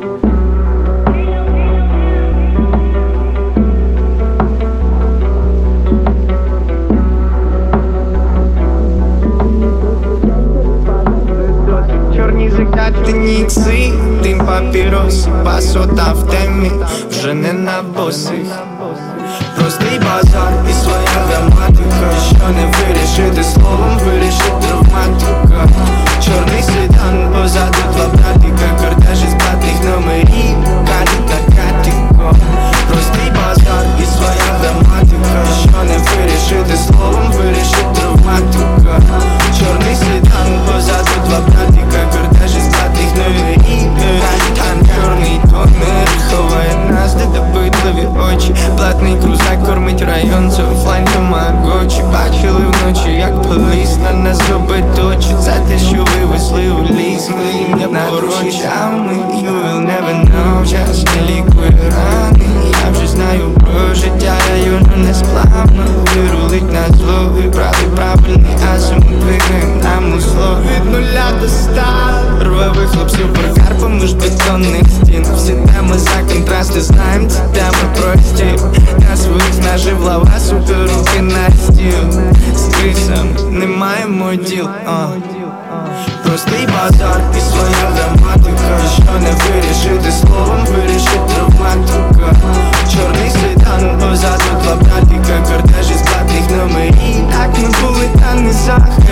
Нікси, дим папірос, пасота в темі, вже не на босих. Простий базар і своя граматика, що не вирішити словом, вирішить травматика. Чорний седан, позаду два братика, кортежі з платних номерів, Каті та Катіко. Простий базар і своя граматика, що не вирішити словом, вирішить травматика. Чорний седан, позаду два братика, кортежі з платних номерів, там чорний тонер ховає нас, де допитливі очі. Платний крузак кормить район, це офлайн тамагочі. Бачили вночі, як поліс на нас робить очі. За те, що вивезли у ліс, ми не поручами. You will never know, час не лікує рани. Я вже знаю про життя району несплавно. Вирулить на зло, вибрали правильний азим. Двигаєм нам у зло від 0 до 100. Рвавих хлопців прокар поміж бетонних стін. Всі теми за контрасти, знаєм, ці теми прості. На своїх знажив лава, супер руки на стіл. З крисом не маємо діл. Простий базар і своя граматика, що не вирішити словом, вирішить травматика. Чорний седан, позаду два братика, кортежі з платних номерів. Так ми були, та не захист.